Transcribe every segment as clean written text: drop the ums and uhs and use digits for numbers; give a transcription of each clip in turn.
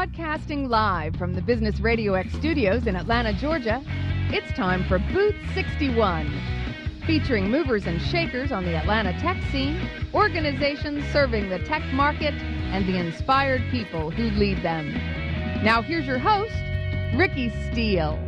Broadcasting live from the Business Radio X studios in Atlanta, Georgia, it's time for Booth 61, featuring movers and shakers on the Atlanta tech scene, organizations serving the tech market, and the inspired people who lead them. Now here's your host, Ricky Steele.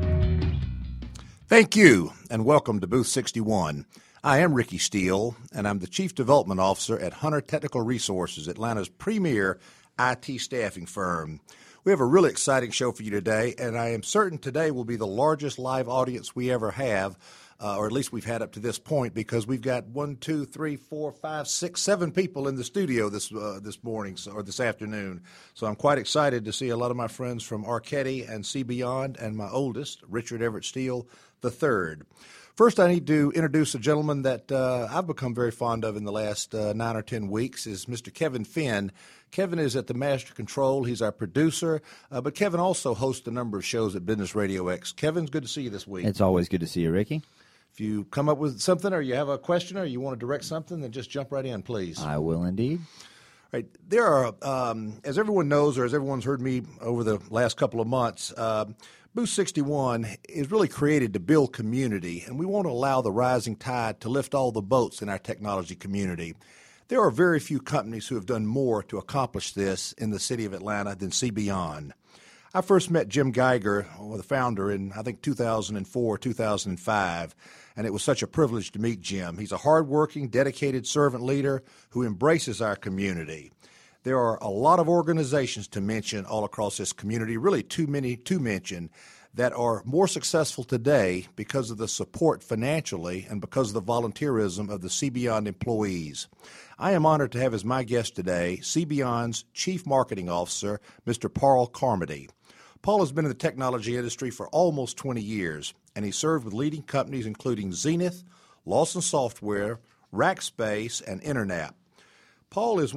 Thank you, and welcome to Booth 61. I am Ricky Steele, and I'm the Chief Development Officer at Hunter Technical Resources, Atlanta's premier IT staffing firm. We have a really exciting show for you today, and I am certain today will be the largest live audience we ever have, or at least we've had up to this point, because we've got 1, 2, 3, 4, 5, 6, 7 people in the studio this morning or this afternoon. So I'm quite excited to see a lot of my friends from Arceti and See Beyond, and my oldest, Richard Everett Steele III. First, I need to introduce a gentleman that I've become very fond of in the last 9 or 10 weeks, is Mr. Kevin Finn. Kevin is at the Master Control. He's our producer, but Kevin also hosts a number of shows at Business Radio X. Kevin, good to see you this week. It's always good to see you, Ricky. If you come up with something or you have a question or you want to direct something, then just jump right in, please. I will indeed. Right. There are, as everyone knows or as everyone's heard me over the last couple of months, Booth 61 is really created to build community, and we want to allow the rising tide to lift all the boats in our technology community. There are very few companies who have done more to accomplish this in the city of Atlanta than See Beyond. I first met Jim Geiger, the founder, in, I think, 2004, 2005, and it was such a privilege to meet Jim. He's a hardworking, dedicated servant leader who embraces our community. There are a lot of organizations to mention all across this community, really too many to mention, that are more successful today because of the support financially and because of the volunteerism of the See Beyond employees. I am honored to have as my guest today See Beyond's Chief Marketing Officer, Mr. Paul Carmody. Paul has been in the technology industry for almost 20 years, and he served with leading companies including Zenith, Lawson Software, Rackspace, and Internap. Paul is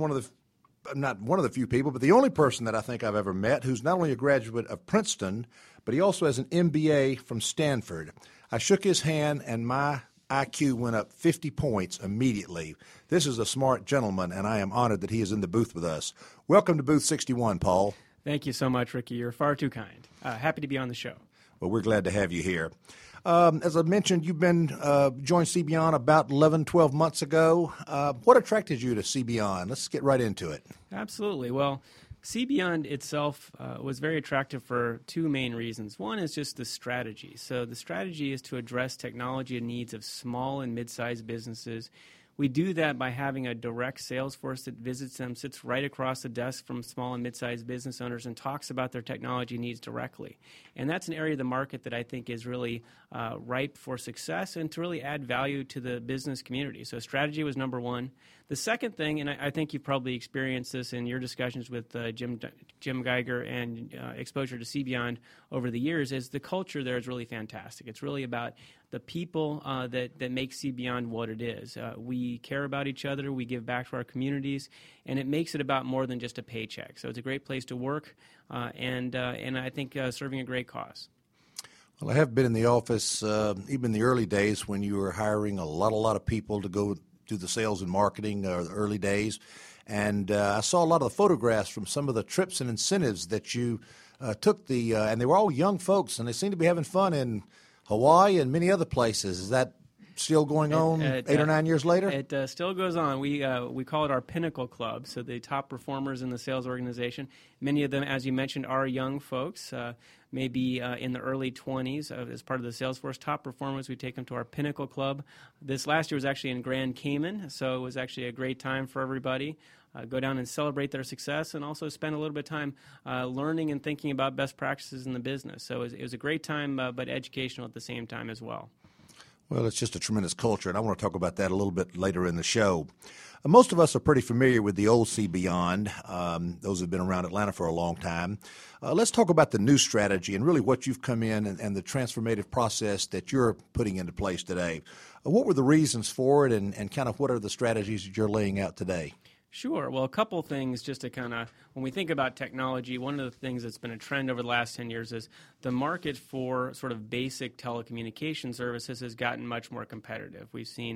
not one of the few people, but the only person that I think I've ever met who's not only a graduate of Princeton, but he also has an MBA from Stanford. I shook his hand, and my IQ went up 50 points immediately. This is a smart gentleman, and I am honored that he is in the booth with us. Welcome to Booth 61, Paul. Thank you so much, Ricky. You're far too kind. Happy to be on the show. Well, we're glad to have you here. As I mentioned, you've been joined See Beyond about 11, 12 months ago. What attracted you to See Beyond? Let's get right into it. Absolutely. Well, See Beyond itself was very attractive for two main reasons. One is just the strategy. So the strategy is to address technology needs of small and mid-sized businesses. We do that by having a direct sales force that visits them, sits right across the desk from small and mid-sized business owners and talks about their technology needs directly. And that's an area of the market that I think is really ripe for success and to really add value to the business community. So strategy was number one. The second thing, and I think you've probably experienced this in your discussions with Jim Geiger and exposure to See Beyond over the years, is the culture there is really fantastic. It's really about the people that make See Beyond what it is. We care about each other, we give back to our communities, and it makes it about more than just a paycheck. So it's a great place to work, and I think serving a great cause. Well, I have been in the office even in the early days when you were hiring a lot of people to go do the sales and marketing, the early days, and I saw a lot of the photographs from some of the trips and incentives that you took, and they were all young folks, and they seemed to be having fun in Hawaii and many other places. Is that still going on 8 or 9 years later? It still goes on. We call it our Pinnacle Club, so the top performers in the sales organization. Many of them, as you mentioned, are young folks, maybe in the early 20s as part of the sales force. Top performers, we take them to our Pinnacle Club. This last year was actually in Grand Cayman, so it was actually a great time for everybody. Go down and celebrate their success and also spend a little bit of time learning and thinking about best practices in the business. So it was a great time, but educational at the same time as well. Well, it's just a tremendous culture, and I want to talk about that a little bit later in the show. Most of us are pretty familiar with the old See Beyond, those who have been around Atlanta for a long time. Let's talk about the new strategy and really what you've come in and the transformative process that you're putting into place today. What were the reasons for it, and kind of what are the strategies that you're laying out today? Sure. Well, a couple things just to kind of, when we think about technology, one of the things that's been a trend over the last 10 years is the market for sort of basic telecommunication services has gotten much more competitive. We've seen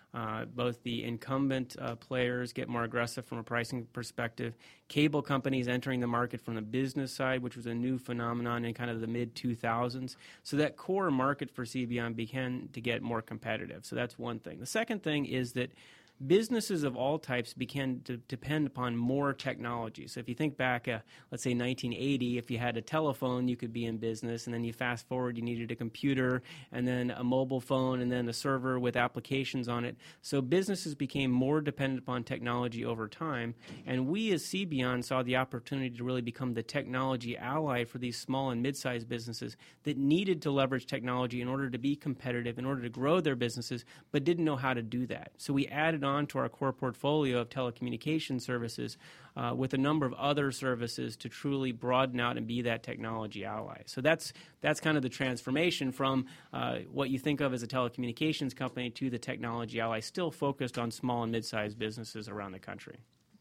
Both the incumbent players get more aggressive from a pricing perspective. Cable companies entering the market from the business side, which was a new phenomenon in kind of the mid-2000s. So that core market for CBeyond began to get more competitive. So that's one thing. The second thing is that businesses of all types began to depend upon more technology. So if you think back, let's say 1980, if you had a telephone, you could be in business, and then you fast forward, you needed a computer, and then a mobile phone, and then a server with applications on it. So businesses became more dependent upon technology over time, and we as CBeyond saw the opportunity to really become the technology ally for these small and mid-sized businesses that needed to leverage technology in order to be competitive, in order to grow their businesses, but didn't know how to do that. So we added on to our core portfolio of telecommunication services with a number of other services to truly broaden out and be that technology ally. So that's kind of the transformation from what you think of as a telecommunications company to the technology ally, still focused on small and mid-sized businesses around the country.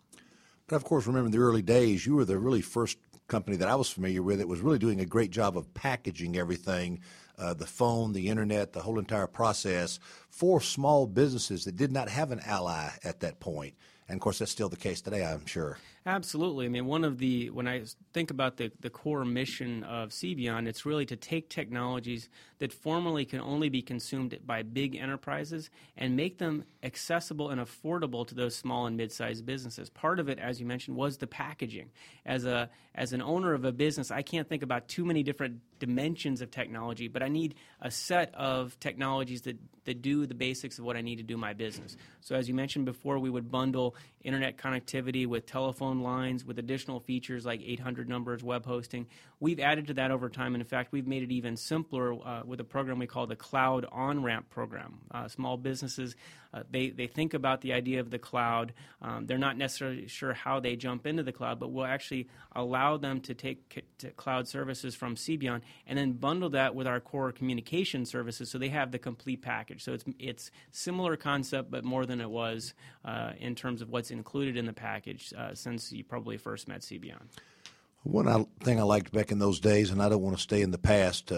But of course, remember in the early days, you were the really first company that I was familiar with that was really doing a great job of packaging everything, the phone, the internet, the whole entire process for small businesses that did not have an ally at that point. And of course, that's still the case today, I'm sure. Absolutely. I mean, when I think about the core mission of CBeyond, it's really to take technologies that formerly can only be consumed by big enterprises and make them accessible and affordable to those small and mid-sized businesses. Part of it, as you mentioned, was the packaging. As an owner of a business, I can't think about too many different dimensions of technology, but I need a set of technologies that do the basics of what I need to do my business. So as you mentioned before, we would bundle internet connectivity with telephone lines with additional features like 800 numbers, web hosting. We've added to that over time, and in fact, we've made it even simpler with a program we call the Cloud On-Ramp program. Small businesses, they think about the idea of the cloud. They're not necessarily sure how they jump into the cloud, but we'll actually allow them to take cloud services from CBeyond and then bundle that with our core communication services so they have the complete package. So it's similar concept, but more than it was in terms of what's included in the package since you probably first met CBeyond. One thing I liked back in those days, and I don't want to stay in the past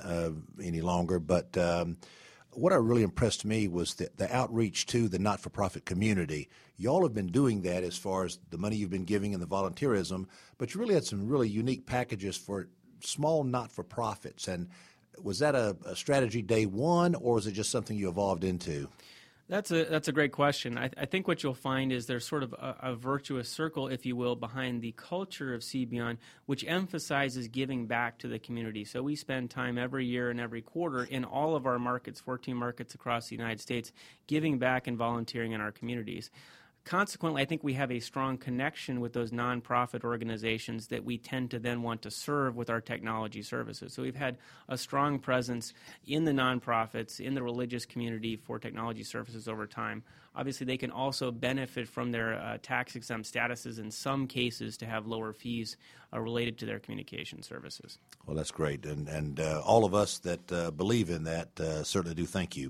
any longer, but what really impressed me was the outreach to the not-for-profit community. Y'all have been doing that as far as the money you've been giving and the volunteerism, but you really had some really unique packages for small not-for-profits. And was that a strategy day one, or was it just something you evolved into? That's a great question. I think what you'll find is there's sort of a virtuous circle, if you will, behind the culture of CBeyond, which emphasizes giving back to the community. So we spend time every year and every quarter in all of our markets, 14 markets across the United States, giving back and volunteering in our communities. Consequently, I think we have a strong connection with those nonprofit organizations that we tend to then want to serve with our technology services. So we've had a strong presence in the nonprofits, in the religious community for technology services over time. Obviously, they can also benefit from their tax-exempt statuses in some cases to have lower fees related to their communication services. Well, that's great. And all of us that believe in that certainly do thank you.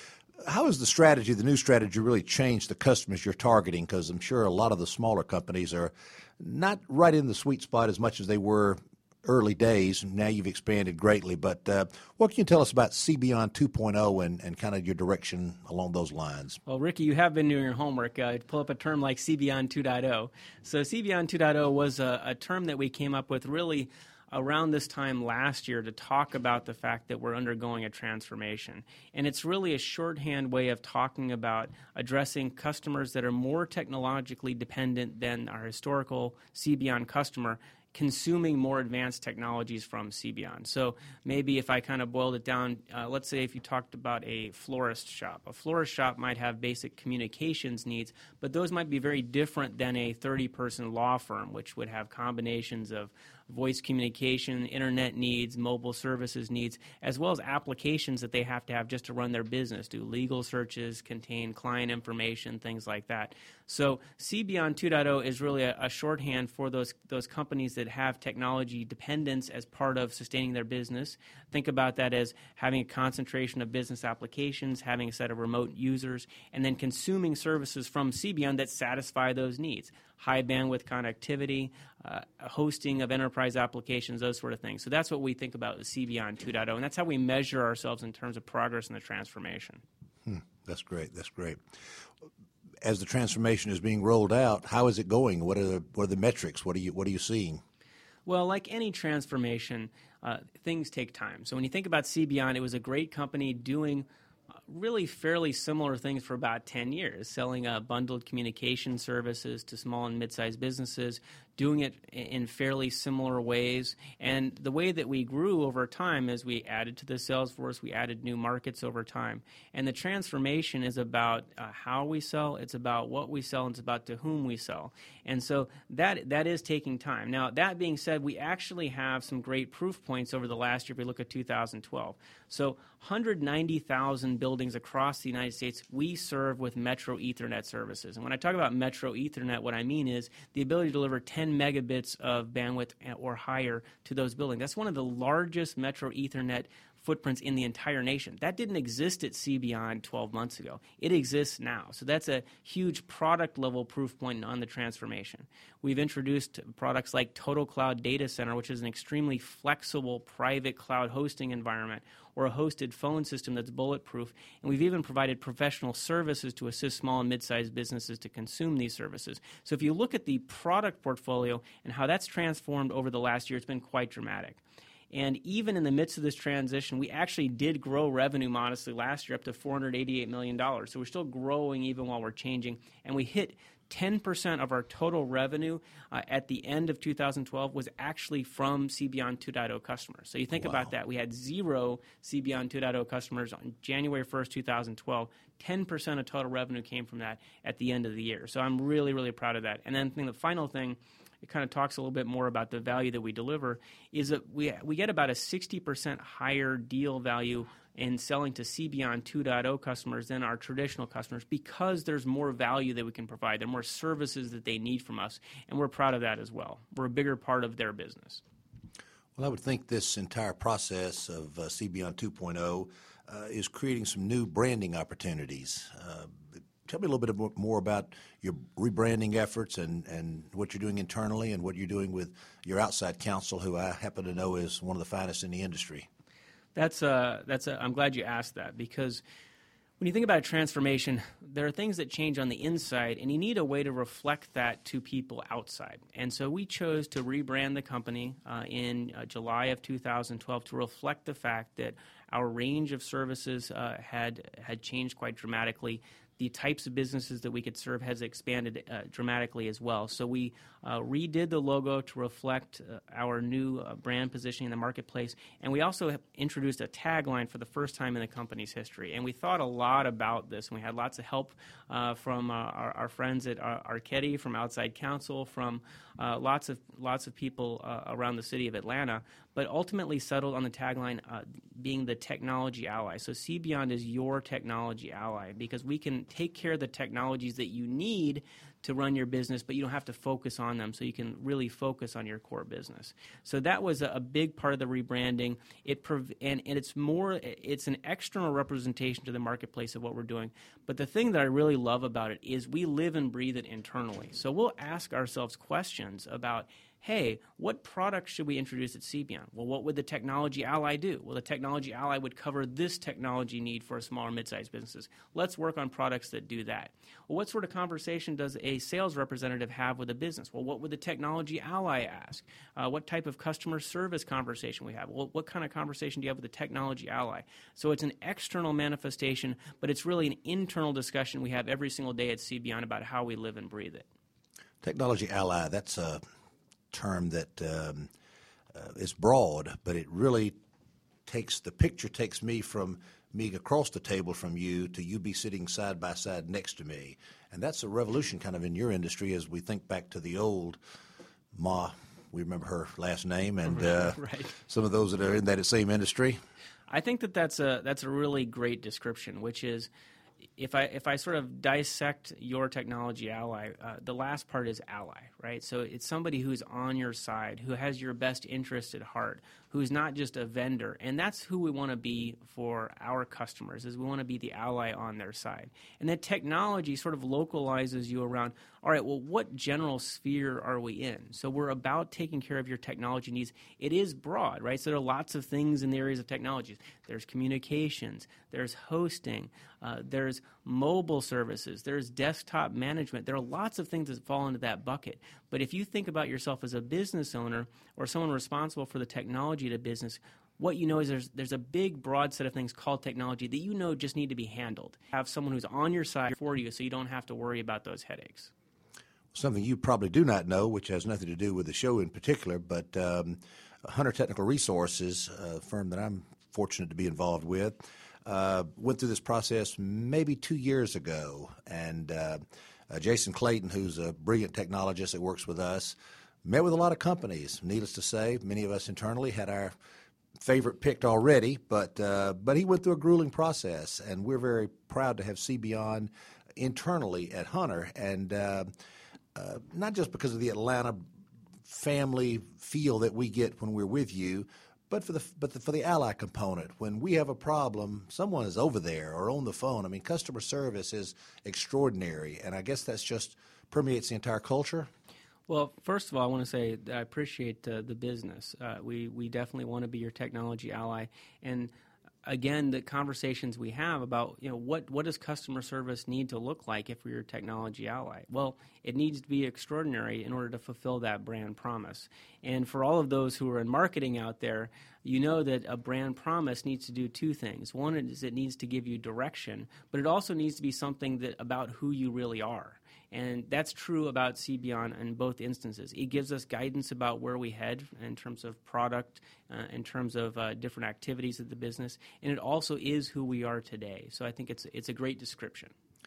How has the new strategy really changed the customers you're targeting? Because I'm sure a lot of the smaller companies are not right in the sweet spot as much as they were early days. Now you've expanded greatly. But what can you tell us about CBeyond 2.0 and kind of your direction along those lines? Well, Ricky, you have been doing your homework. Pull up a term like CBeyond 2.0. So CBeyond 2.0 was a term that we came up with really around this time last year to talk about the fact that we're undergoing a transformation. And it's really a shorthand way of talking about addressing customers that are more technologically dependent than our historical CBeyond customer, consuming more advanced technologies from CBeyond. So maybe if I kind of boiled it down, let's say if you talked about a florist shop. A florist shop might have basic communications needs, but those might be very different than a 30-person law firm, which would have combinations of voice communication, internet needs, mobile services needs, as well as applications that they have to have just to run their business, do legal searches, contain client information, things like that. So CBeyond 2.0 is really a shorthand for those companies that have technology dependence as part of sustaining their business. Think about that as having a concentration of business applications, having a set of remote users, and then consuming services from CBeyond that satisfy those needs. High bandwidth connectivity, hosting of enterprise applications, those sort of things. So that's what we think about with CBeyond 2.0, and that's how we measure ourselves in terms of progress in the transformation. That's great. That's great. As the transformation is being rolled out, how is it going? What are the metrics? What are you seeing? Well, like any transformation, things take time. So when you think about CBeyond, it was a great company doing really fairly similar things for about 10 years, selling bundled communication services to small and mid-sized businesses, doing it in fairly similar ways. And the way that we grew over time is we added to the sales force, we added new markets over time. And the transformation is about how we sell, it's about what we sell, and it's about to whom we sell. And so that is taking time. Now, that being said, we actually have some great proof points over the last year if we look at 2012. So 190,000 buildings across the United States we serve with Metro Ethernet services. And when I talk about Metro Ethernet, what I mean is the ability to deliver 10 megabits of bandwidth or higher to those buildings. That's one of the largest Metro Ethernet footprints in the entire nation. That didn't exist at CBeyond 12 months ago. It exists now. So that's a huge product level proof point on the transformation. We've introduced products like Total Cloud Data Center, which is an extremely flexible private cloud hosting environment, or a hosted phone system that's bulletproof. And we've even provided professional services to assist small and mid-sized businesses to consume these services. So if you look at the product portfolio and how that's transformed over the last year, it's been quite dramatic. And even in the midst of this transition, we actually did grow revenue modestly last year up to $488 million. So we're still growing even while we're changing. And we hit 10% of our total revenue at the end of 2012 was actually from CBeyond 2.0 customers. So you think about that. We had 0 CBeyond 2.0 customers on January 1st, 2012. 10% of total revenue came from that at the end of the year. So I'm really, really proud of that. And then the final thing, it kind of talks a little bit more about the value that we deliver, is that we get about a 60% higher deal value in selling to CBeyond 2.0 customers than our traditional customers because there's more value that we can provide. There are more services that they need from us, and we're proud of that as well. We're a bigger part of their business. Well, I would think this entire process of CBeyond 2.0 is creating some new branding opportunities. Tell me a little bit more about your rebranding efforts and what you're doing internally and what you're doing with your outside counsel, who I happen to know is one of the finest in the industry. I'm glad you asked that, because when you think about a transformation, there are things that change on the inside, and you need a way to reflect that to people outside. And so we chose to rebrand the company in July of 2012 to reflect the fact that our range of services had changed quite dramatically. The types of businesses that we could serve has expanded dramatically as well. So we redid the logo to reflect our new brand positioning in the marketplace, and we also have introduced a tagline for the first time in the company's history. And we thought a lot about this, and we had lots of help from our friends at Archetti, from outside counsel, from lots of people around the city of Atlanta, but ultimately settled on the tagline being the technology ally. So CBeyond is your technology ally, because we can take care of the technologies that you need to run your business, but you don't have to focus on them, so you can really focus on your core business. So that was a big part of the rebranding. It's an external representation to the marketplace of what we're doing. But the thing that I really love about it is we live and breathe it internally. So we'll ask ourselves questions about, hey, what product should we introduce at CBeyond? Well, what would the technology ally do? Well, the technology ally would cover this technology need for small or mid-sized businesses. Let's work on products that do that. Well, what sort of conversation does a sales representative have with a business? Well, what would the technology ally ask? What type of customer service conversation we have? Well, what kind of conversation do you have with the technology ally? So it's an external manifestation, but it's really an internal discussion we have every single day at CBeyond about how we live and breathe it. Technology ally, that's a term that is broad, but it really takes me across the table from you to you be sitting side by side next to me. And that's a revolution kind of in your industry as we think back to the old Ma. We remember her last name, and right. Some of those that are in that same industry. I think that's a really great description, which is, if I sort of dissect your technology ally, the last part is ally, right? So it's somebody who's on your side, who has your best interest at heart, who's not just a vendor. And that's who we want to be for our customers, is we want to be the ally on their side. And that technology sort of localizes you around, all right, well, what general sphere are we in? So we're about taking care of your technology needs. It is broad, right? So there are lots of things in the areas of technologies. There's communications, there's hosting, there's there's mobile services, there's desktop management. There are lots of things that fall into that bucket. But if you think about yourself as a business owner or someone responsible for the technology of a business, what you know is there's a big, broad set of things called technology that you know just need to be handled. Have someone who's on your side for you so you don't have to worry about those headaches. Something you probably do not know, which has nothing to do with the show in particular, but Hunter Technical Resources, a firm that I'm fortunate to be involved with, went through this process maybe 2 years ago. And Jason Clayton, who's a brilliant technologist that works with us, met with a lot of companies. Needless to say, many of us internally had our favorite picked already, but he went through a grueling process, and we're very proud to have CBeyond internally at Hunter, and not just because of the Atlanta family feel that we get when we're with you, but for the ally component. When we have a problem, someone is over there or on the phone. I mean, customer service is extraordinary, and I guess that's just permeates the entire culture. Well, first of all, I want to say that I appreciate the business. We definitely want to be your technology ally. And again, the conversations we have about, what does customer service need to look like if we're your technology ally? Well, it needs to be extraordinary in order to fulfill that brand promise. And for all of those who are in marketing out there, you know that a brand promise needs to do two things. One is it needs to give you direction, but it also needs to be something about who you really are. And that's true about CBeyond in both instances. It gives us guidance about where we head in terms of product, in terms of different activities of the business, and it also is who we are today. So I think it's a great description.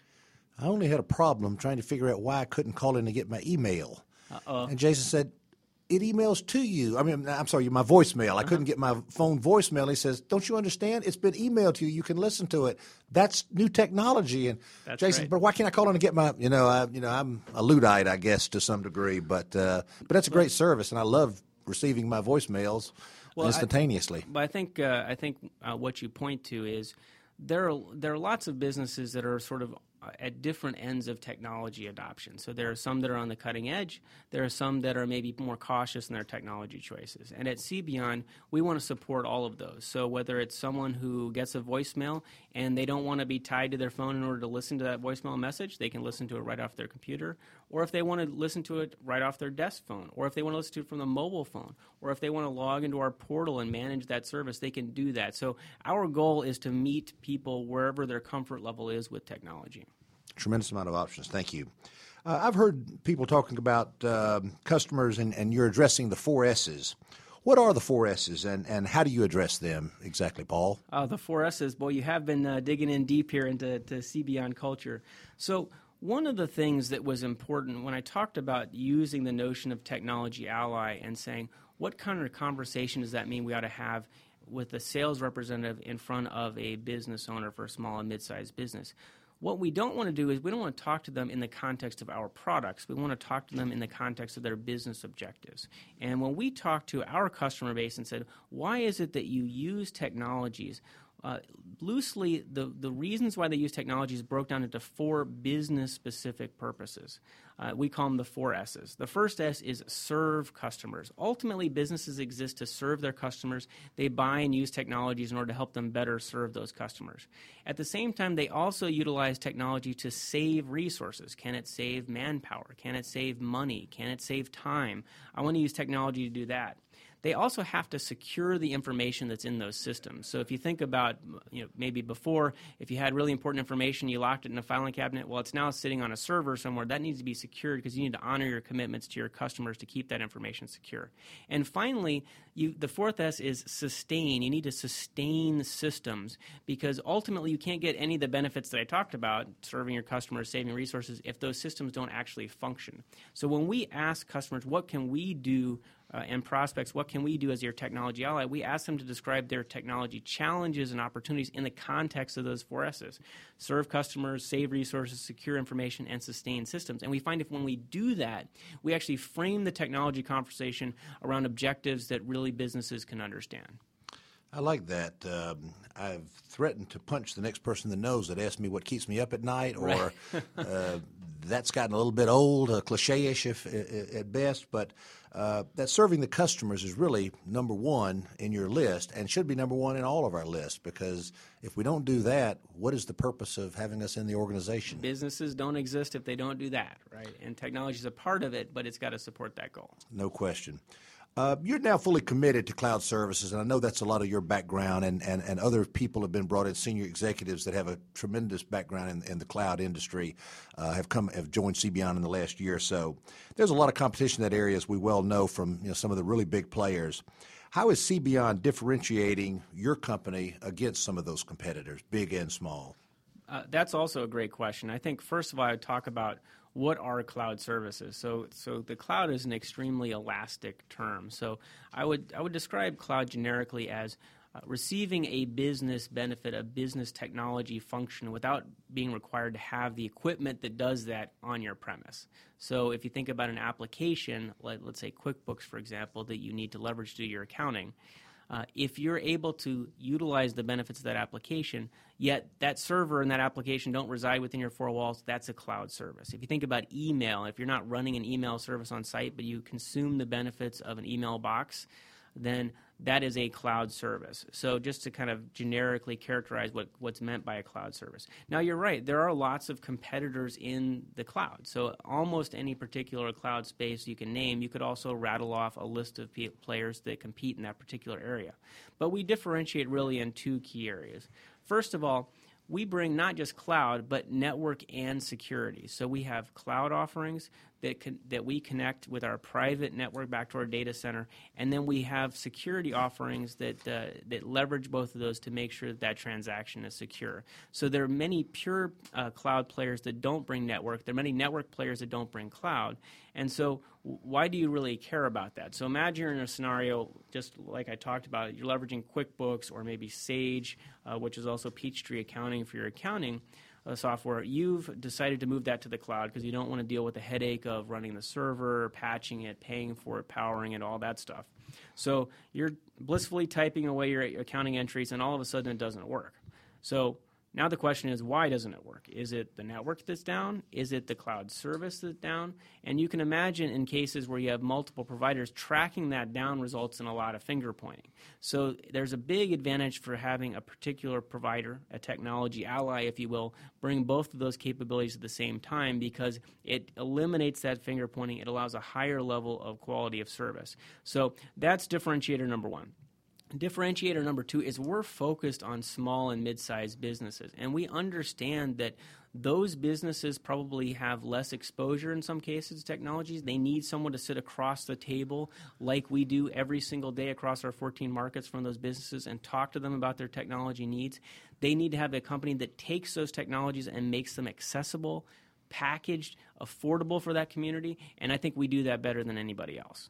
I only had a problem trying to figure out why I couldn't call in to get my email. And Jason said, it emails to you. I'm sorry, my voicemail. I couldn't get my phone voicemail. He says, don't you understand? It's been emailed to you. You can listen to it. That's new technology. And that's Jason, right. But why can't I call in to get my, I'm a Luddite, I guess, to some degree. But that's a great service, and I love receiving my voicemails instantaneously. But I think what you point to is there are lots of businesses that are sort of at different ends of technology adoption. So there are some that are on the cutting edge. There are some that are maybe more cautious in their technology choices. And at CBeyond, we want to support all of those. So whether it's someone who gets a voicemail and they don't want to be tied to their phone in order to listen to that voicemail message, they can listen to it right off their computer. Or if they want to listen to it right off their desk phone, or if they want to listen to it from the mobile phone, or if they want to log into our portal and manage that service, they can do that. So our goal is to meet people wherever their comfort level is with technology. Tremendous amount of options. Thank you. I've heard people talking about customers, and you're addressing the 4 S's. What are the 4 S's, and how do you address them exactly, Paul? The 4 S's, boy, you have been digging in deep here into CBeyond culture. So one of the things that was important when I talked about using the notion of technology ally and saying, what kind of conversation does that mean we ought to have with a sales representative in front of a business owner for a small and mid-sized business? What we don't want to do is we don't want to talk to them in the context of our products. We want to talk to them in the context of their business objectives. And when we talk to our customer base and said, why is it that you use technologies? Loosely, the reasons why they use technologies broke down into 4 business-specific purposes. We call them the 4 S's. The first S is serve customers. Ultimately, businesses exist to serve their customers. They buy and use technologies in order to help them better serve those customers. At the same time, they also utilize technology to save resources. Can it save manpower? Can it save money? Can it save time? I want to use technology to do that. They also have to secure the information that's in those systems. So if you think about, maybe before, if you had really important information, you locked it in a filing cabinet, well, it's now sitting on a server somewhere. That needs to be secured because you need to honor your commitments to your customers to keep that information secure. And finally, the 4th S is sustain. You need to sustain systems because ultimately you can't get any of the benefits that I talked about, serving your customers, saving resources, if those systems don't actually function. So when we ask customers, what can we do, and prospects, what can we do as your technology ally? We ask them to describe their technology challenges and opportunities in the context of those 4 S's. Serve customers, save resources, secure information, and sustain systems. And we find if when we do that, we actually frame the technology conversation around objectives that really businesses can understand. I like that. I've threatened to punch the next person in the nose that asks me what keeps me up at night, or that's gotten a little bit old, cliche-ish at best, but that serving the customers is really number one in your list and should be number one in all of our lists, because if we don't do that, what is the purpose of having us in the organization? Businesses don't exist if they don't do that, right? And technology is a part of it, but it's got to support that goal. No question. You're now fully committed to cloud services, and I know that's a lot of your background, and other people have been brought in, senior executives that have a tremendous background in the cloud industry have joined CBeyond in the last year or so. There's a lot of competition in that area, as we well know from some of the really big players. How is CBeyond differentiating your company against some of those competitors, big and small? That's also a great question. I think, first of all, I would talk about what are cloud services. So the cloud is an extremely elastic term. So I would describe cloud generically as receiving a business benefit, a business technology function without being required to have the equipment that does that on your premise. So if you think about an application, like let's say QuickBooks, for example, that you need to leverage to do your accounting, if you're able to utilize the benefits of that application, yet that server and that application don't reside within your four walls, that's a cloud service. If you think about email, if you're not running an email service on site, but you consume the benefits of an email box, then that is a cloud service. So just to kind of generically characterize what's meant by a cloud service. Now, you're right. There are lots of competitors in the cloud. So almost any particular cloud space you can name, you could also rattle off a list of players that compete in that particular area. But we differentiate really in two key areas. First of all, we bring not just cloud, but network and security. So we have cloud offerings that we connect with our private network back to our data center, and then we have security offerings that leverage both of those to make sure that transaction is secure. So there are many pure cloud players that don't bring network. There are many network players that don't bring cloud. And so why do you really care about that? So imagine you're in a scenario just like I talked about. You're leveraging QuickBooks or maybe Sage, which is also Peachtree Accounting for your accounting software. You've decided to move that to the cloud because you don't want to deal with the headache of running the server, patching it, paying for it, powering it, all that stuff. So you're blissfully typing away your accounting entries, and all of a sudden it doesn't work. So now the question is, why doesn't it work? Is it the network that's down? Is it the cloud service that's down? And you can imagine in cases where you have multiple providers, tracking that down results in a lot of finger pointing. So there's a big advantage for having a particular provider, a technology ally, if you will, bring both of those capabilities at the same time, because it eliminates that finger pointing. It allows a higher level of quality of service. So that's differentiator number one. Differentiator number two is we're focused on small and mid-sized businesses, and we understand that those businesses probably have less exposure in some cases to technologies. They need someone to sit across the table like we do every single day across our 14 markets from those businesses and talk to them about their technology needs. They need to have a company that takes those technologies and makes them accessible, packaged, affordable for that community, and I think we do that better than anybody else.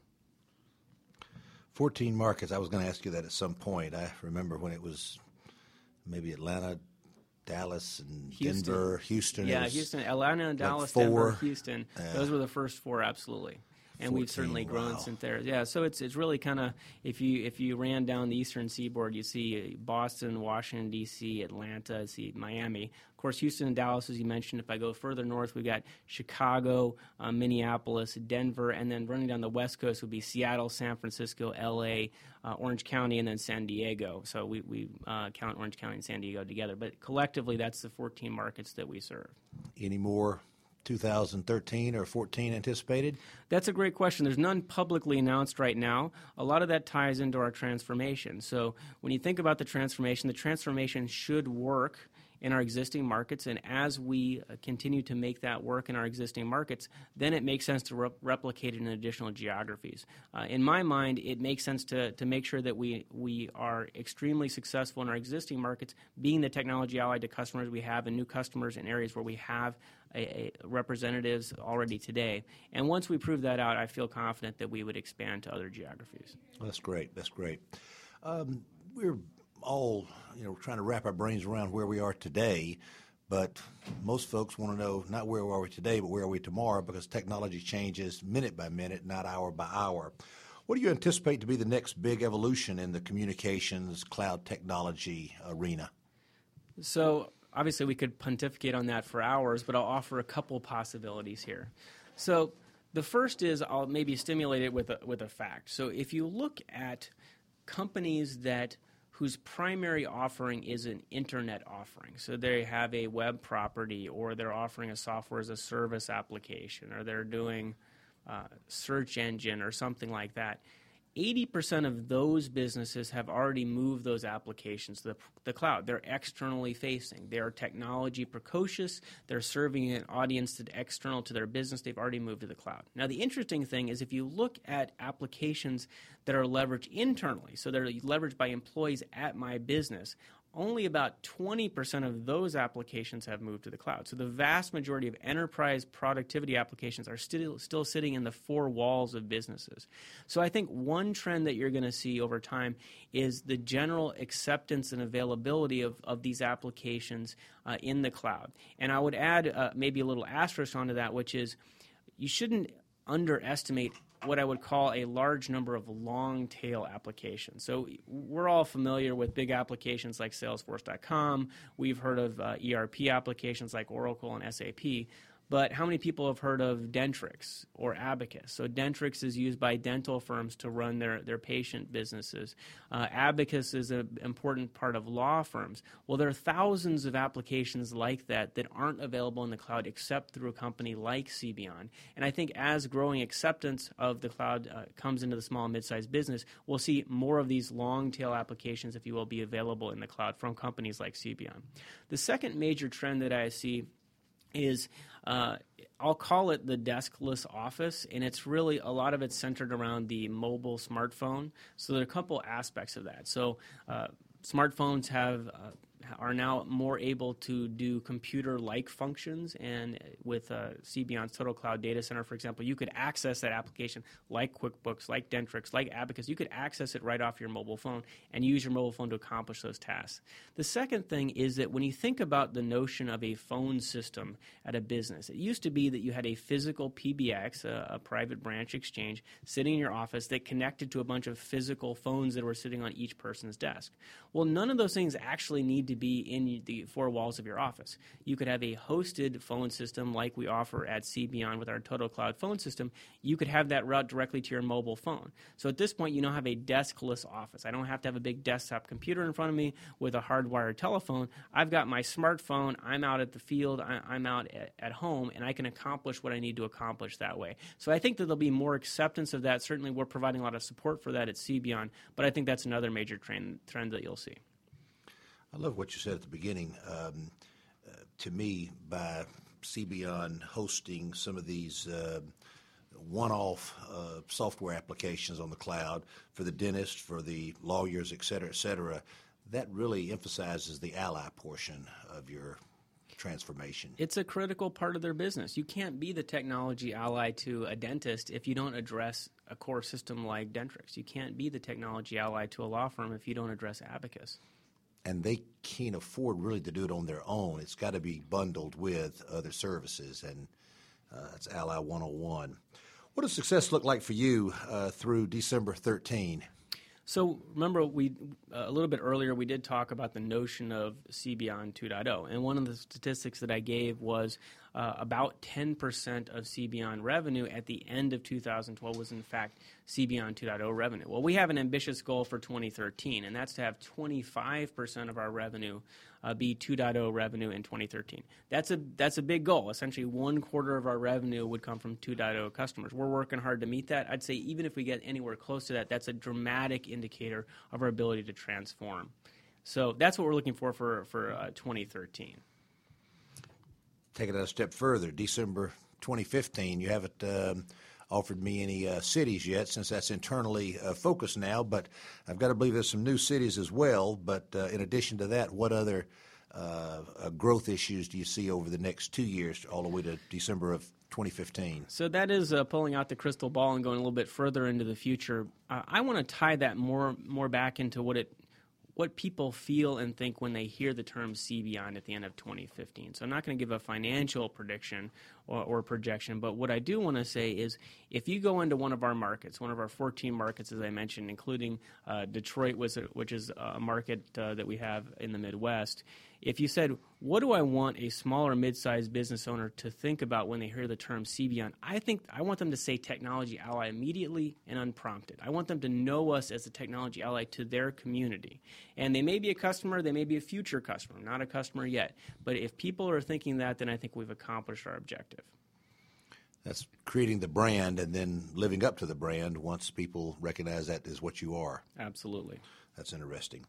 14 markets. I was going to ask you that at some point. I remember when it was maybe Atlanta, Dallas, and Houston. Denver, Houston. Yeah, Houston, Atlanta, and Dallas, four. Denver, Houston. Those were the first four, absolutely. And 14, we've certainly grown wow. since there. Yeah, so it's really kind of, if you ran down the eastern seaboard, you see Boston, Washington, D.C., Atlanta, see Miami. Of course, Houston and Dallas, as you mentioned. If I go further north, we've got Chicago, Minneapolis, Denver, and then running down the west coast would be Seattle, San Francisco, L.A., Orange County, and then San Diego. So we count Orange County and San Diego together. But collectively, that's the 14 markets that we serve. Any more 2013 or 14 anticipated? That's a great question. There's none publicly announced right now. A lot of that ties into our transformation. So when you think about the transformation should work in our existing markets, and as we continue to make that work in our existing markets, then it makes sense to replicate it in additional geographies. In my mind, it makes sense to make sure that we are extremely successful in our existing markets, being the technology ally to customers we have and new customers in areas where we have representatives already today. And once we prove that out, I feel confident that we would expand to other geographies. Well, that's great. That's great. We're all, trying to wrap our brains around where we are today, but most folks want to know not where are we today, but where are we tomorrow, because technology changes minute by minute, not hour by hour. What do you anticipate to be the next big evolution in the communications cloud technology arena? So obviously we could pontificate on that for hours, but I'll offer a couple possibilities here. So the first is I'll maybe stimulate it with a fact. So if you look at companies whose primary offering is an internet offering, so they have a web property, or they're offering a software as a service application, or they're doing search engine or something like that, 80% of those businesses have already moved those applications to the cloud. They're externally facing. They are technology precocious. They're serving an audience that's external to their business. They've already moved to the cloud. Now, the interesting thing is if you look at applications that are leveraged internally, so they're leveraged by employees at my business, only about 20% of those applications have moved to the cloud. So the vast majority of enterprise productivity applications are still sitting in the four walls of businesses. So I think one trend that you're going to see over time is the general acceptance and availability of these applications in the cloud. And I would add maybe a little asterisk onto that, which is you shouldn't underestimate what I would call a large number of long-tail applications. So we're all familiar with big applications like Salesforce.com. We've heard of ERP applications like Oracle and SAP. But how many people have heard of Dentrix or Abacus? So Dentrix is used by dental firms to run their patient businesses. Abacus is an important part of law firms. Well, there are thousands of applications like that aren't available in the cloud except through a company like CBeyond. And I think as growing acceptance of the cloud comes into the small and mid-sized business, we'll see more of these long-tail applications, if you will, be available in the cloud from companies like CBeyond. The second major trend that I see is I'll call it the deskless office, and it's really a lot of it's centered around the mobile smartphone. So there are a couple aspects of that. So smartphones are now more able to do computer-like functions, and with CBeyond's Total Cloud Data Center, for example, you could access that application like QuickBooks, like Dentrix, like Abacus. You could access it right off your mobile phone and use your mobile phone to accomplish those tasks. The second thing is that when you think about the notion of a phone system at a business, it used to be that you had a physical PBX, a private branch exchange, sitting in your office that connected to a bunch of physical phones that were sitting on each person's desk. Well, none of those things actually need to be in the four walls of your office. You could have a hosted phone system like we offer at CBeyond with our Total Cloud phone system. You could have that route directly to your mobile phone. So at this point, you now have a deskless office. I don't have to have a big desktop computer in front of me with a hardwired telephone. I've got my smartphone. I'm out at the field. I'm out at home, and I can accomplish what I need to accomplish that way. So I think that there'll be more acceptance of that. Certainly, we're providing a lot of support for that at CBeyond, but I think that's another major trend that you'll see. I love what you said at the beginning. To me, by CBeyond hosting some of these one-off software applications on the cloud for the dentist, for the lawyers, et cetera, that really emphasizes the ally portion of your transformation. It's a critical part of their business. You can't be the technology ally to a dentist if you don't address a core system like Dentrix. You can't be the technology ally to a law firm if you don't address Abacus. And they can't afford really to do it on their own. It's got to be bundled with other services, and it's Ally 101. What does success look like for you through December 13? So remember, a little bit earlier we did talk about the notion of CBeyond 2.0, and one of the statistics that I gave was about 10% of CBeyond revenue at the end of 2012 was in fact CBeyond 2.0 revenue. Well, we have an ambitious goal for 2013, and that's to have 25% of our revenue be 2.0 revenue in 2013. That's a big goal. Essentially, 1/4 of our revenue would come from 2.0 customers. We're working hard to meet that. I'd say even if we get anywhere close to that, that's a dramatic indicator of our ability to transform. So that's what we're looking for 2013. Take it a step further. December 2015, you haven't offered me any cities yet, since that's internally focused now, but I've got to believe there's some new cities as well. But in addition to that, what other growth issues do you see over the next 2 years, all the way to December of 2015? So that is pulling out the crystal ball and going a little bit further into the future. I want to tie that more back into what people feel and think when they hear the term CBeyond at the end of 2015. So I'm not going to give a financial prediction or projection. But what I do want to say is if you go into one of our markets, one of our 14 markets, as I mentioned, including Detroit, which is a market that we have in the Midwest, if you said, what do I want a small or mid-sized business owner to think about when they hear the term CBeyond? I want them to say Technology Ally immediately and unprompted. I want them to know us as a technology ally to their community. And they may be a customer, they may be a future customer, not a customer yet. But if people are thinking that, then I think we've accomplished our objective. That's creating the brand and then living up to the brand once people recognize that is what you are. Absolutely. That's interesting.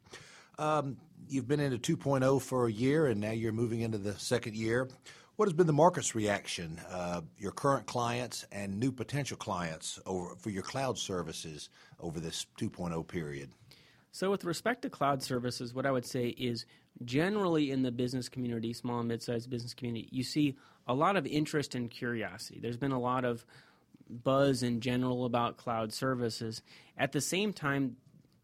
You've been into 2.0 for a year, and now you're moving into the second year. What has been the market's reaction, your current clients and new potential clients for your cloud services over this 2.0 period? So with respect to cloud services, what I would say is generally in the business community, small and mid-sized business community, you see a lot of interest and curiosity. There's been a lot of buzz in general about cloud services. At the same time,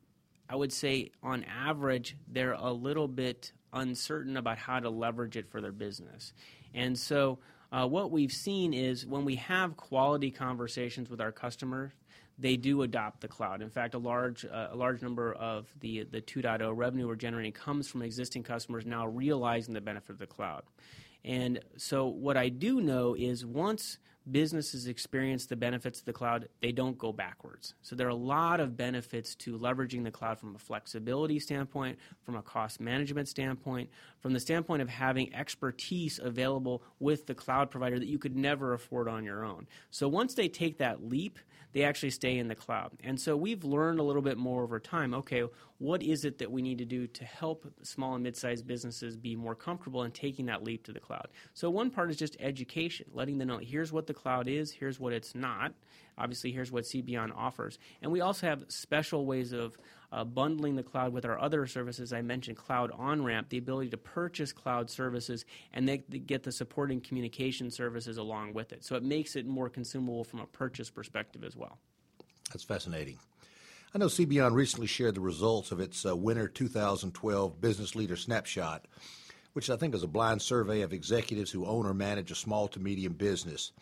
I would say on average, they're a little bit uncertain about how to leverage it for their business. And so what we've seen is when we have quality conversations with our customers, they do adopt the cloud. In fact, a large number of the 2.0 revenue we're generating comes from existing customers now realizing the benefit of the cloud. And so what I do know is once businesses experience the benefits of the cloud, they don't go backwards. So there are a lot of benefits to leveraging the cloud from a flexibility standpoint, from a cost management standpoint, from the standpoint of having expertise available with the cloud provider that you could never afford on your own. So once they take that leap, they actually stay in the cloud. And so we've learned a little bit more over time, okay, what is it that we need to do to help small and mid-sized businesses be more comfortable in taking that leap to the cloud? So one part is just education, letting them know here's what the cloud is, here's what it's not. Obviously, here's what CBeyond offers. And we also have special ways of bundling the cloud with our other services. I mentioned Cloud On-Ramp, the ability to purchase cloud services, and they get the supporting communication services along with it. So it makes it more consumable from a purchase perspective as well. That's fascinating. I know CBeyond recently shared the results of its Winter 2012 Business Leader Snapshot, which I think is a blind survey of executives who own or manage a small to medium business.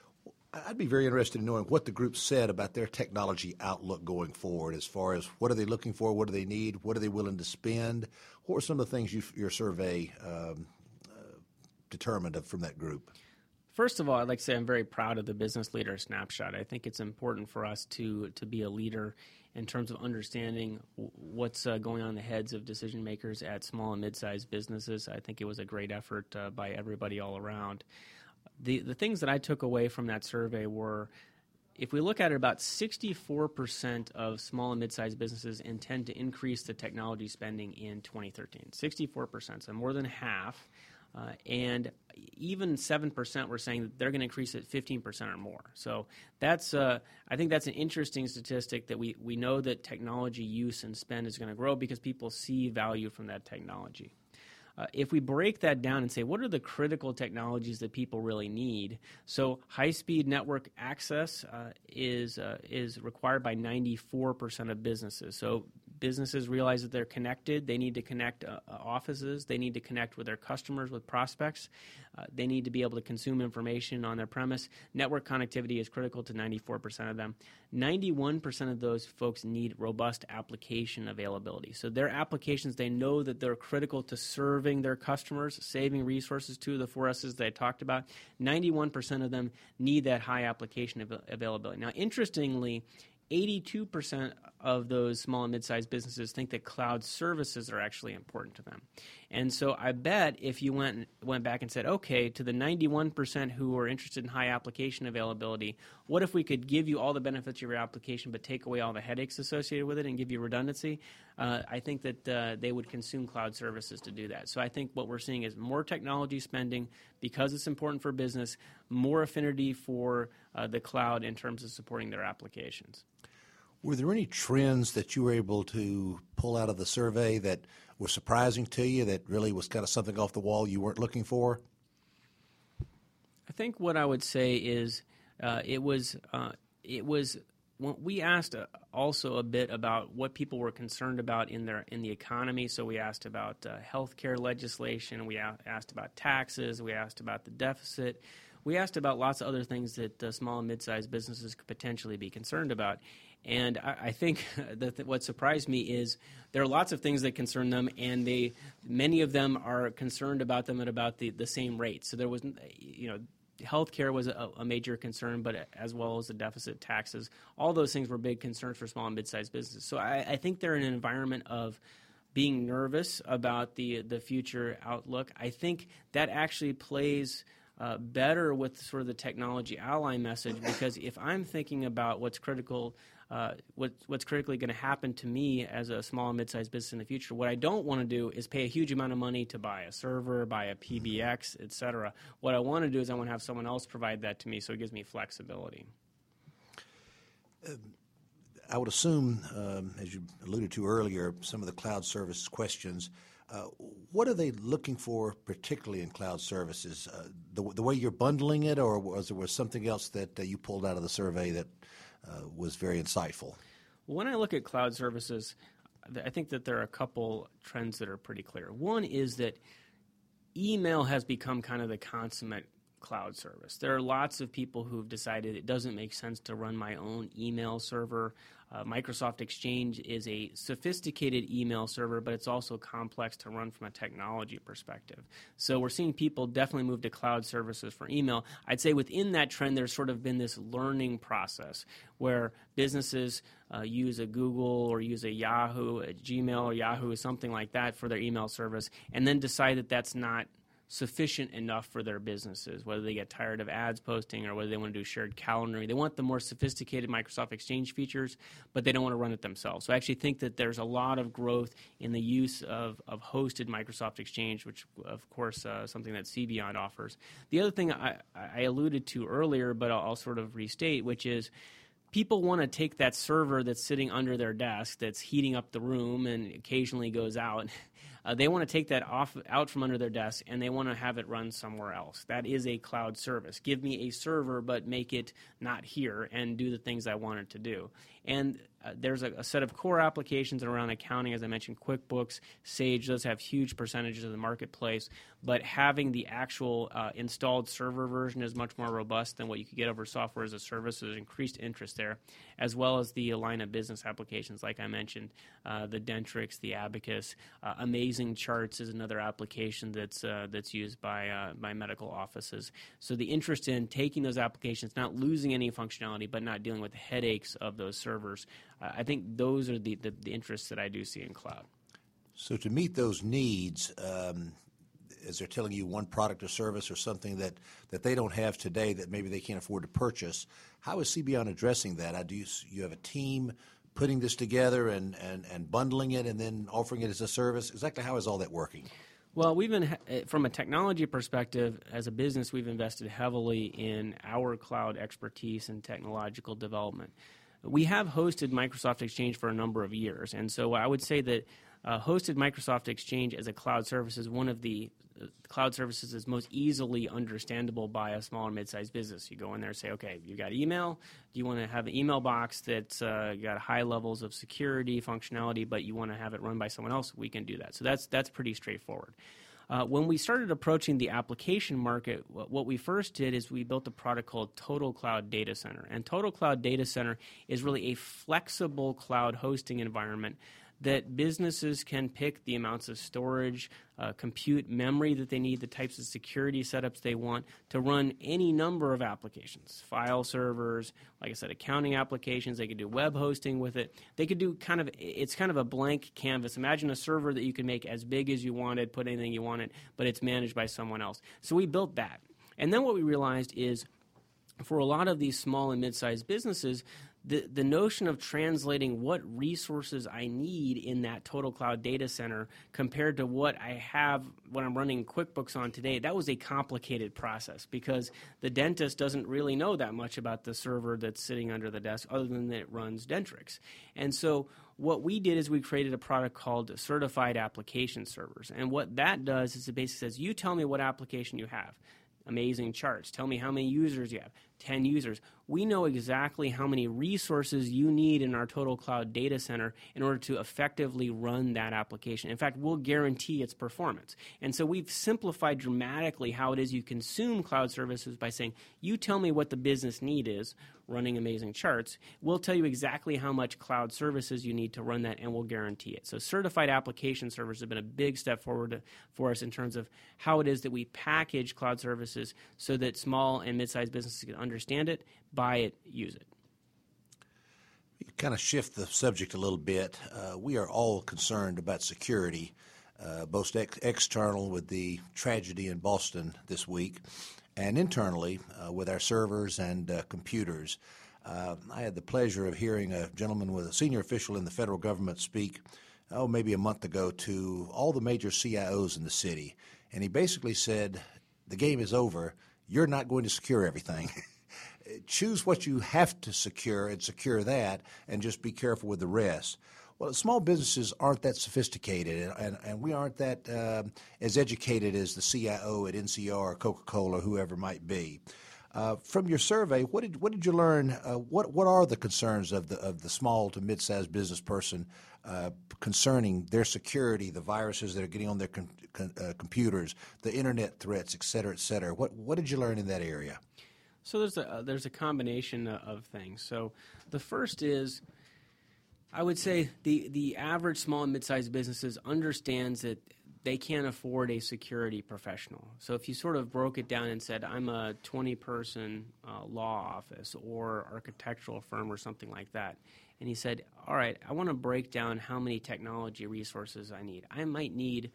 I'd be very interested in knowing what the group said about their technology outlook going forward as far as what are they looking for, what do they need, what are they willing to spend, what were some of the things your survey determined from that group? First of all, I'd like to say I'm very proud of the Business Leader Snapshot. I think it's important for us to be a leader in terms of understanding what's going on in the heads of decision makers at small and mid-sized businesses. I think it was a great effort by everybody all around. The things that I took away from that survey were, if we look at it, about 64% of small and mid-sized businesses intend to increase the technology spending in 2013. 64%, so more than half. And even 7% were saying that they're going to increase it 15% or more. So that's I think that's an interesting statistic that we know that technology use and spend is going to grow because people see value from that technology. If we break that down and say, what are the critical technologies that people really need? So high-speed network access is required by 94% of businesses. So businesses realize that they're connected. They need to connect offices. They need to connect with their customers, with prospects. They need to be able to consume information on their premise. Network connectivity is critical to 94% of them. 91% of those folks need robust application availability. So their applications, they know that they're critical to serving their customers, saving resources to the 4 S's that I talked about. 91% of them need that high application availability. Now, interestingly, 82% of those small and mid-sized businesses think that cloud services are actually important to them. And so I bet if you went back and said, okay, to the 91% who are interested in high application availability, what if we could give you all the benefits of your application but take away all the headaches associated with it and give you redundancy? I think that they would consume cloud services to do that. So I think what we're seeing is more technology spending because it's important for business, more affinity for the cloud in terms of supporting their applications. Were there any trends that you were able to pull out of the survey that were surprising to you, that really was kind of something off the wall you weren't looking for? I think what I would say is it was we asked also a bit about what people were concerned about in the economy. So we asked about healthcare legislation, we asked about taxes, we asked about the deficit. we asked about lots of other things that small and mid-sized businesses could potentially be concerned about. And I think that what surprised me is there are lots of things that concern them, and many of them are concerned about them at about the same rate. So there was, healthcare was a major concern, but as well as the deficit, taxes, all those things were big concerns for small and mid-sized businesses. So I think they're in an environment of being nervous about the future outlook. I think that actually plays better with sort of the technology ally message, because if I'm thinking about what's critical, what's critically going to happen to me as a small and mid-sized business in the future, what I don't want to do is pay a huge amount of money to buy a server, buy a PBX, et cetera. What I want to do is I want to have someone else provide that to me, so it gives me flexibility. I would assume, as you alluded to earlier, some of the cloud service questions, what are they looking for particularly in cloud services? The way you're bundling it, or was there something else that you pulled out of the survey that was very insightful? When I look at cloud services, I think that there are a couple trends that are pretty clear. One is that email has become kind of the consummate cloud service. There are lots of people who've decided it doesn't make sense to run my own email server. Microsoft Exchange is a sophisticated email server, but it's also complex to run from a technology perspective. So we're seeing people definitely move to cloud services for email. I'd say within that trend, there's sort of been this learning process where businesses use a Google or use a Yahoo, a Gmail or Yahoo, or something like that for their email service, and then decide that that's not sufficient enough for their businesses, whether they get tired of ads posting or whether they want to do shared calendaring. They want the more sophisticated Microsoft Exchange features, but they don't want to run it themselves. So I actually think that there's a lot of growth in the use of hosted Microsoft Exchange, which, of course, something that CBeyond offers. The other thing I alluded to earlier, but I'll sort of restate, which is people want to take that server that's sitting under their desk that's heating up the room and occasionally goes out. They want to take that out from under their desk, and they want to have it run somewhere else. That is a cloud service. Give me a server, but make it not here and do the things I want it to do. And there's a set of core applications around accounting. As I mentioned, QuickBooks, Sage, those have huge percentages of the marketplace. But having the actual installed server version is much more robust than what you could get over software as a service. So there's increased interest there, as well as the line of business applications, like I mentioned, the Dentrix, the Abacus. Amazing Charts is another application that's used by medical offices. So the interest in taking those applications, not losing any functionality, but not dealing with the headaches of those servers, I think those are the interests that I do see in cloud. So to meet those needs, as they're telling you one product or service or something that they don't have today that maybe they can't afford to purchase, how is CBeyond addressing that? Do you have a team putting this together and bundling it and then offering it as a service? Exactly how is all that working? Well, we've been, from a technology perspective, as a business, we've invested heavily in our cloud expertise and technological development. We have hosted Microsoft Exchange for a number of years, and so I would say that hosted Microsoft Exchange as a cloud service is one of the cloud services that's most easily understandable by a small or mid-sized business. You go in there and say, okay, you got email. Do you want to have an email box that's got high levels of security, functionality, but you want to have it run by someone else? We can do that. So that's pretty straightforward. When we started approaching the application market, what we first did is we built a product called Total Cloud Data Center. And Total Cloud Data Center is really a flexible cloud hosting environment that businesses can pick the amounts of storage, compute memory that they need, the types of security setups they want to run any number of applications, file servers, like I said, accounting applications. They could do web hosting with it. They could do it's kind of a blank canvas. Imagine a server that you could make as big as you wanted, put anything you wanted, but it's managed by someone else. So we built that. And then what we realized is for a lot of these small and mid-sized businesses, the notion of translating what resources I need in that Total Cloud Data Center compared to what I have when I'm running QuickBooks on today, that was a complicated process because the dentist doesn't really know that much about the server that's sitting under the desk other than that it runs Dentrix. And so what we did is we created a product called Certified Application Servers. And what that does is it basically says, you tell me what application you have. Amazing Charts. Tell me how many users you have. 10 users. We know exactly how many resources you need in our total cloud data center in order to effectively run that application. In fact, we'll guarantee its performance. And so we've simplified dramatically how it is you consume cloud services by saying, you tell me what the business need is running Amazing Charts. We'll tell you exactly how much cloud services you need to run that, and we'll guarantee it. So certified application servers have been a big step forward for us in terms of how it is that we package cloud services so that small and mid-sized businesses can understand it, buy it, use it. You kind of shift the subject a little bit. We are all concerned about security, both external with the tragedy in Boston this week, and internally with our servers and computers. I had the pleasure of hearing a gentleman with a senior official in the federal government speak, maybe a month ago, to all the major CIOs in the city. And he basically said, the game is over. You're not going to secure everything. Choose what you have to secure and secure that, and just be careful with the rest. Well, small businesses aren't that sophisticated, and we aren't that as educated as the CIO at NCR or Coca-Cola or whoever might be. From your survey, what did you learn? What are the concerns of the small to mid-sized business person concerning their security, the viruses that are getting on their computers, the internet threats, et cetera, et cetera? What did you learn in that area? So there's a combination of things. So the first is, I would say the average small and mid-sized businesses understands that they can't afford a security professional. So if you sort of broke it down and said, I'm a 20-person law office or architectural firm or something like that, and he said, all right, I want to break down how many technology resources I need. I might need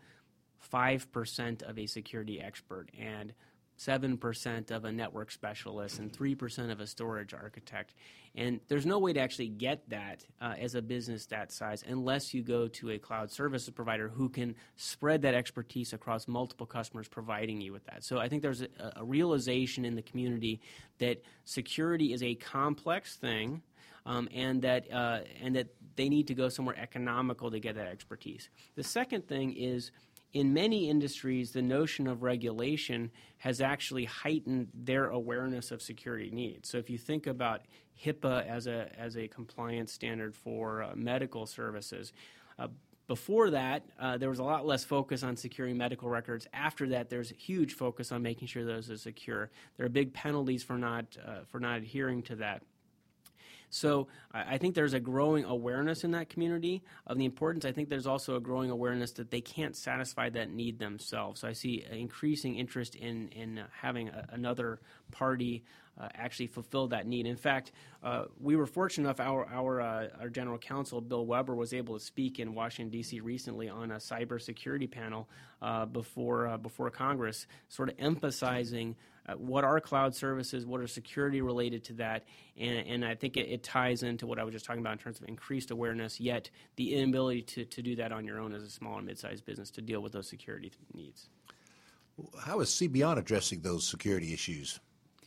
5% of a security expert and 7% of a network specialist and 3% of a storage architect. And there's no way to actually get that as a business that size unless you go to a cloud services provider who can spread that expertise across multiple customers providing you with that. So I think there's a realization in the community that security is a complex thing, and that they need to go somewhere economical to get that expertise. The second thing is, in many industries, the notion of regulation has actually heightened their awareness of security needs. So if you think about HIPAA as a compliance standard for medical services, before that, there was a lot less focus on securing medical records. After that, there's a huge focus on making sure those are secure. There are big penalties for not adhering to that. So I think there's a growing awareness in that community of the importance. I think there's also a growing awareness that they can't satisfy that need themselves. So I see increasing interest in having another party actually fulfill that need. In fact, we were fortunate enough, our general counsel, Bill Weber, was able to speak in Washington, D.C. recently on a cybersecurity panel before Congress, sort of emphasizing what are cloud services, what are security related to that, and I think it ties into what I was just talking about in terms of increased awareness, yet the inability to do that on your own as a small and mid-sized business to deal with those security needs. How is CBeyond addressing those security issues?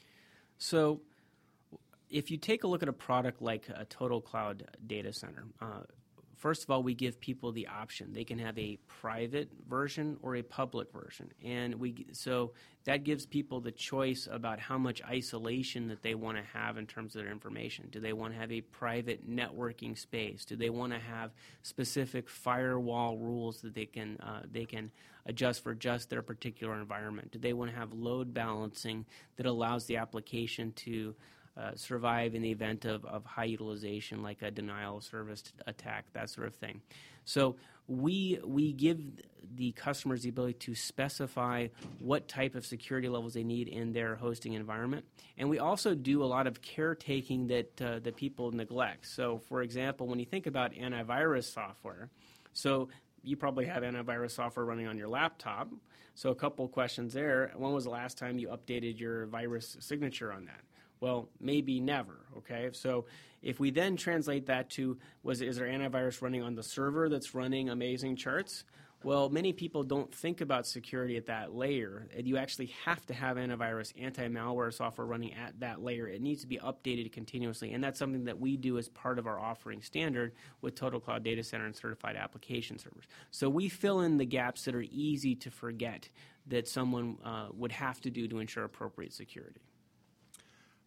So if you take a look at a product like a Total Cloud Data Center, first of all, we give people the option. They can have a private version or a public version. And so that gives people the choice about how much isolation that they want to have in terms of their information. Do they want to have a private networking space? Do they want to have specific firewall rules that they can adjust for just their particular environment? Do they want to have load balancing that allows the application to survive in the event of high utilization, like a denial of service attack, that sort of thing? So we give the customers the ability to specify what type of security levels they need in their hosting environment. And we also do a lot of caretaking that people neglect. So, for example, when you think about antivirus software, so you probably have antivirus software running on your laptop. So a couple questions there. When was the last time you updated your virus signature on that? Well, maybe never, okay? So if we then translate that to, is there antivirus running on the server that's running Amazing Charts? Well, many people don't think about security at that layer. You actually have to have antivirus, anti-malware software running at that layer. It needs to be updated continuously, and that's something that we do as part of our offering standard with Total Cloud Data Center and certified application servers. So we fill in the gaps that are easy to forget that someone would have to do to ensure appropriate security.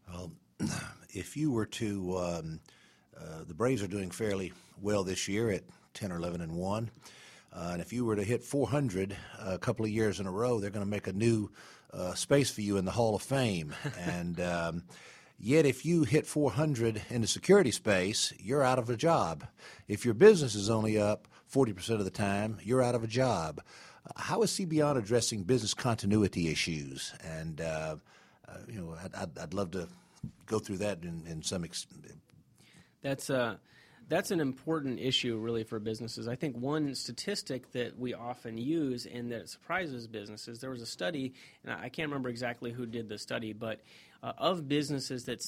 If you were to, the Braves are doing fairly well this year at 10 or 11-1. And if you were to hit 400 a couple of years in a row, they're going to make a new space for you in the Hall of Fame. And yet if you hit 400 in the security space, you're out of a job. If your business is only up 40% of the time, you're out of a job. How is CBeyond addressing business continuity issues? And, I'd love to go through that in some That's an important issue, really, for businesses. I think one statistic that we often use and that surprises businesses, there was a study, and I can't remember exactly who did the study, but of businesses that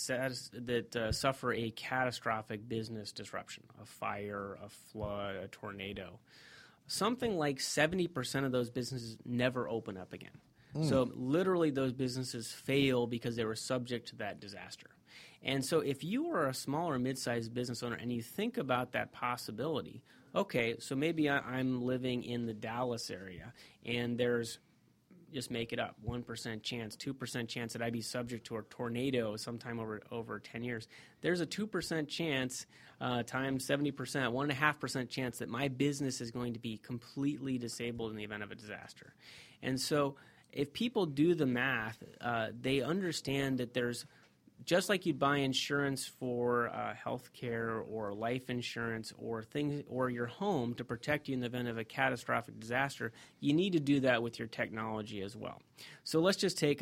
suffer a catastrophic business disruption, a fire, a flood, a tornado, something like 70% of those businesses never open up again. So literally those businesses fail because they were subject to that disaster. And so if you are a small or mid-sized business owner and you think about that possibility, okay, so maybe I'm living in the Dallas area and there's, just make it up, 1% chance, 2% chance that I'd be subject to a tornado sometime over 10 years. There's a 2% chance times 70%, 1.5% chance that my business is going to be completely disabled in the event of a disaster. And so if people do the math, they understand that there's, just like you'd buy insurance for health care or life insurance or things or your home to protect you in the event of a catastrophic disaster, you need to do that with your technology as well. So let's just take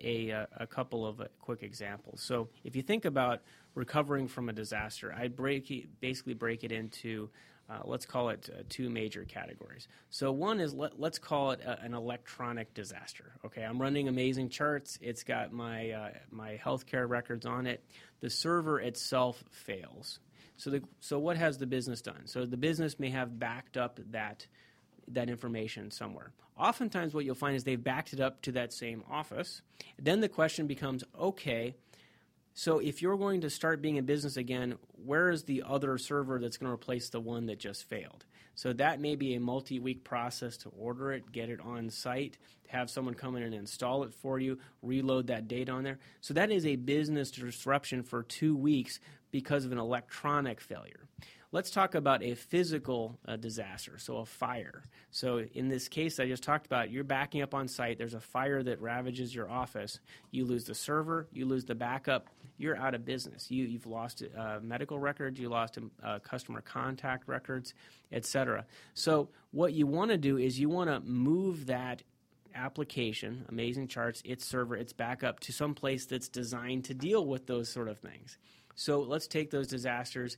a couple of quick examples. So if you think about recovering from a disaster, I'd basically break it into let's call it two major categories. So one is, let's call it an electronic disaster. Okay, I'm running Amazing Charts. It's got my healthcare records on it. The server itself fails. So what has the business done? So the business may have backed up that information somewhere. Oftentimes what you'll find is they've backed it up to that same office. Then the question becomes, okay, so if you're going to start being in business again, where is the other server that's going to replace the one that just failed? So that may be a multi-week process to order it, get it on site, have someone come in and install it for you, reload that data on there. So that is a business disruption for 2 weeks because of an electronic failure. Let's talk about a physical disaster, so a fire. So in this case I just talked about, you're backing up on site, there's a fire that ravages your office, you lose the server, you lose the backup, you're out of business. You've lost medical records, you lost customer contact records, etc. So what you want to do is you want to move that application, Amazing Charts, its server, its backup, to some place that's designed to deal with those sort of things. So let's take those disasters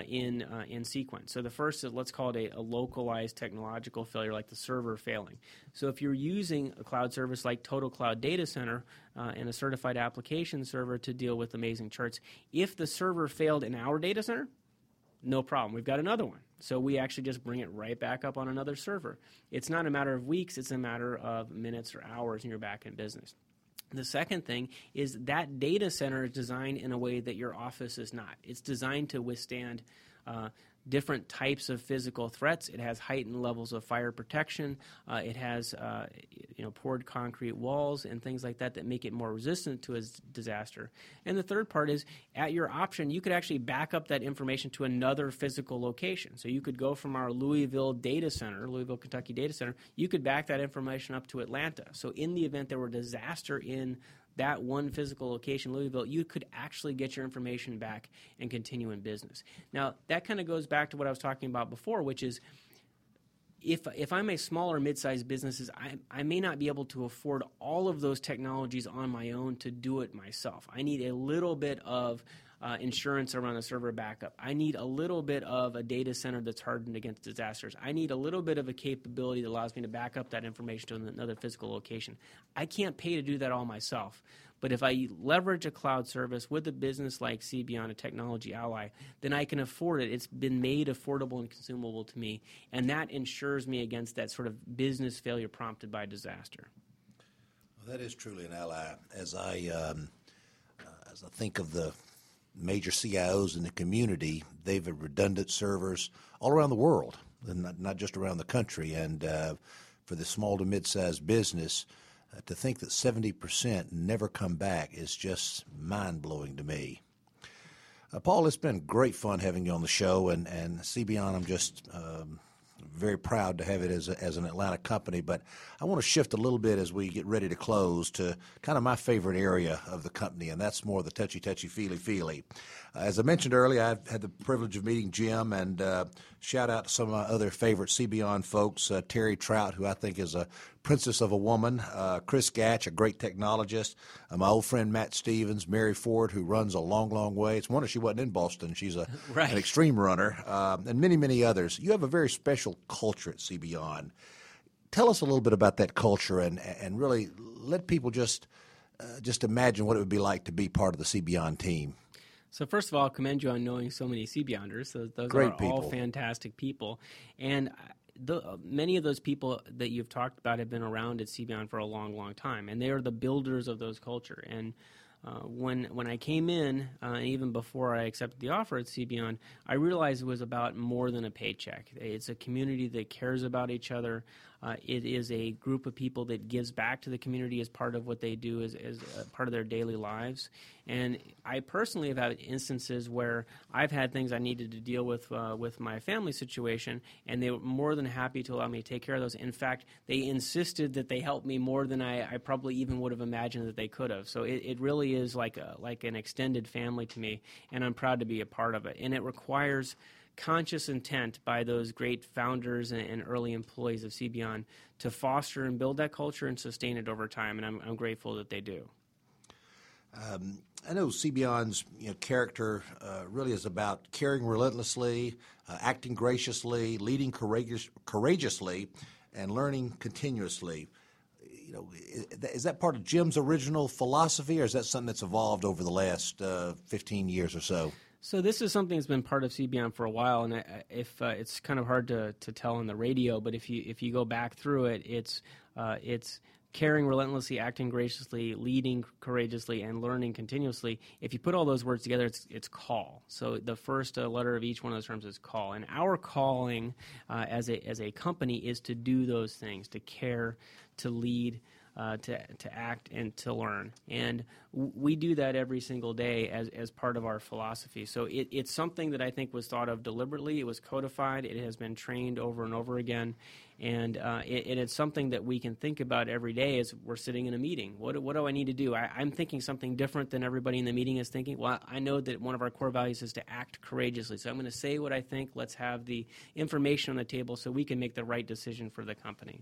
in sequence. So the first is, let's call it a localized technological failure, like the server failing. So if you're using a cloud service like Total Cloud Data Center and a certified application server to deal with Amazing Charts, if the server failed in our data center, no problem. We've got another one. So we actually just bring it right back up on another server. It's not a matter of weeks. It's a matter of minutes or hours, and you're back in business. The second thing is that data center is designed in a way that your office is not. It's designed to withstand different types of physical threats. It has heightened levels of fire protection. It has poured concrete walls and things like that make it more resistant to a disaster. And the third part is, at your option, you could actually back up that information to another physical location. So you could go from our Louisville, Kentucky data center, you could back that information up to Atlanta. So in the event there were disaster in that one physical location, Louisville, you could actually get your information back and continue in business. Now, that kind of goes back to what I was talking about before, which is if I'm a small or mid-sized business, I may not be able to afford all of those technologies on my own to do it myself. I need a little bit of insurance around a server backup. I need a little bit of a data center that's hardened against disasters. I need a little bit of a capability that allows me to back up that information to another physical location. I can't pay to do that all myself. But if I leverage a cloud service with a business like CBeyond, a technology ally, then I can afford it. It's been made affordable and consumable to me, and that insures me against that sort of business failure prompted by disaster. Well, that is truly an ally. As I think of the major CIOs in the community, they've redundant servers all around the world, and not just around the country. And for the small to mid-sized business, to think that 70% never come back is just mind-blowing to me. Paul, it's been great fun having you on the show, and CBion, I'm just very proud to have it as an Atlanta company. But I want to shift a little bit as we get ready to close to kind of my favorite area of the company, and that's more the touchy, feely. As I mentioned earlier, I've had the privilege of meeting Jim, and shout out to some of my other favorite CBion folks, Terry Trout, who I think is a princess of a woman, Chris Gatch, a great technologist, my old friend Matt Stevens, Mary Ford, who runs a long, long way. It's a wonder she wasn't in Boston. She's an extreme runner, and many, many others. You have a very special culture at CBion. Tell us a little bit about that culture, and really let people just imagine what it would be like to be part of the CBion team. So first of all, I'll commend you on knowing so many CBionders. So those Great are people. all fantastic people. And many of those people that you've talked about have been around at CBion for a long, long time, and they are the builders of those culture. And when I came in, even before I accepted the offer at CBion, I realized it was about more than a paycheck. It's a community that cares about each other. It is a group of people that gives back to the community as part of what they do as part of their daily lives. And I personally have had instances where I've had things I needed to deal with my family situation, and they were more than happy to allow me to take care of those. In fact, they insisted that they help me more than I probably even would have imagined that they could have. So it really is like an extended family to me, and I'm proud to be a part of it. And it requires conscious intent by those great founders and early employees of CBion to foster and build that culture and sustain it over time, and I'm grateful that they do. I know CBion's character really is about caring relentlessly, acting graciously, leading courageously, and learning continuously. Is that part of Jim's original philosophy, or is that something that's evolved over the last 15 years or so? So this is something that's been part of CBion for a while, and if it's kind of hard to tell on the radio, but if you go back through it, it's caring relentlessly, acting graciously, leading courageously, and learning continuously. If you put all those words together, it's call. So the first letter of each one of those terms is call, and our calling as a company is to do those things: to care, to lead, to act, and to learn. And we do that every single day as part of our philosophy. So it's something that I think was thought of deliberately. It was codified. It has been trained over and over again. And it's something that we can think about every day as we're sitting in a meeting. What do I need to do? I'm thinking something different than everybody in the meeting is thinking. Well, I know that one of our core values is to act courageously. So I'm going to say what I think. Let's have the information on the table so we can make the right decision for the company.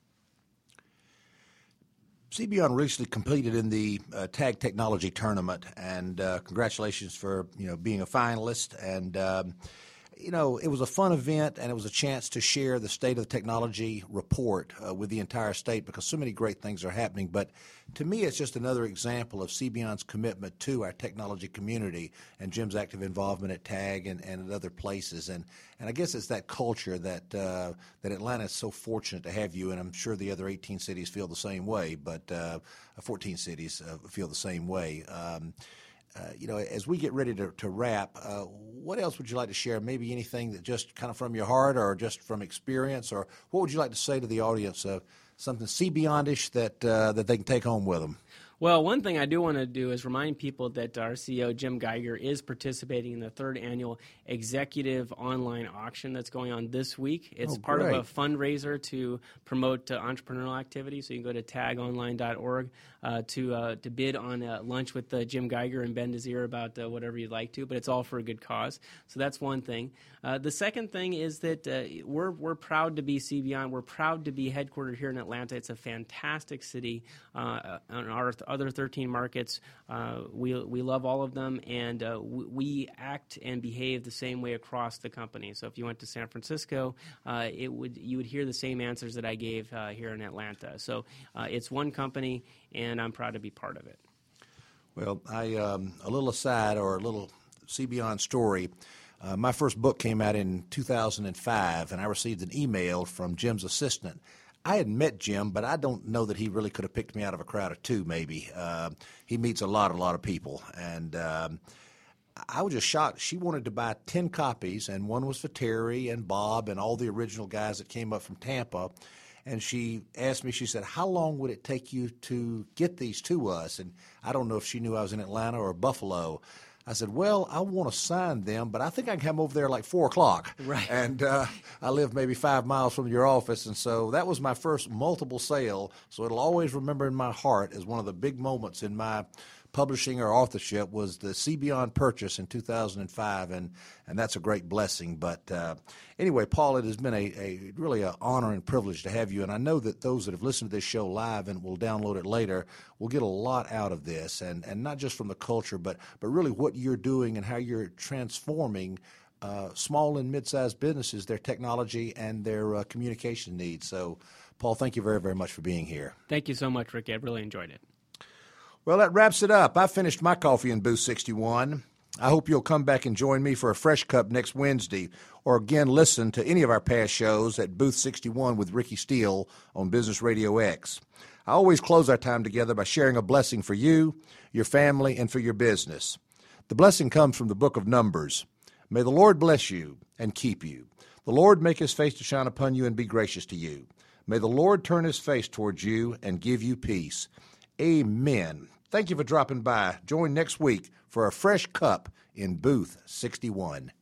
CBion recently competed in the Tag Technology Tournament, and congratulations for being a finalist. And it was a fun event, and it was a chance to share the State of the Technology report with the entire state, because so many great things are happening. But to me, it's just another example of CBion's commitment to our technology community and Jim's active involvement at TAG and at other places. And I guess it's that culture that Atlanta is so fortunate to have you, and I'm sure the other 18 cities feel the same way, but 14 cities feel the same way. As we get ready to wrap, what else would you like to share? Maybe anything that just kind of from your heart or just from experience, or what would you like to say to the audience of something CBionish that they can take home with them? Well, one thing I do want to do is remind people that our CEO, Jim Geiger, is participating in the 3rd annual executive online auction that's going on this week. It's part of a fundraiser to promote entrepreneurial activity. So you can go to tagonline.org to bid on lunch with Jim Geiger and Ben Desir about whatever you'd like to, but it's all for a good cause. So that's one thing. The second thing is that we're proud to be CBion. We're proud to be headquartered here in Atlanta. It's a fantastic city. On our other 13 markets, we love all of them, and we act and behave the same way across the company. So if you went to San Francisco, you would hear the same answers that I gave here in Atlanta. So it's one company, and I'm proud to be part of it. Well, a little aside or a little CBion story. My first book came out in 2005, and I received an email from Jim's assistant. I had met Jim, but I don't know that he really could have picked me out of a crowd of two, maybe. He meets a lot of people, and I was just shocked. She wanted to buy 10 copies, and one was for Terry and Bob and all the original guys that came up from Tampa. and she asked me, she said, how long would it take you to get these to us? And I don't know if she knew I was in Atlanta or Buffalo. I said, well, I want to sign them, but I think I can come over there like 4 o'clock. Right. And I live maybe 5 miles from your office, and so that was my first multiple sale. So it'll always remember in my heart as one of the big moments in my publishing or authorship was the See Beyond purchase in 2005, and that's a great blessing. But anyway, Paul, it has been a really an honor and privilege to have you, and I know that those that have listened to this show live and will download it later will get a lot out of this, and not just from the culture, but really what you're doing and how you're transforming small and mid-sized businesses, their technology and their communication needs. So, Paul, thank you very, very much for being here. Thank you so much, Ricky. I really enjoyed it. Well, that wraps it up. I finished my coffee in Booth 61. I hope you'll come back and join me for a fresh cup next Wednesday, or again listen to any of our past shows at Booth 61 with Ricky Steele on Business Radio X. I always close our time together by sharing a blessing for you, your family, and for your business. The blessing comes from the book of Numbers. May the Lord bless you and keep you. The Lord make his face to shine upon you and be gracious to you. May the Lord turn his face towards you and give you peace. Amen. Thank you for dropping by. Join next week for a fresh cup in Booth 61.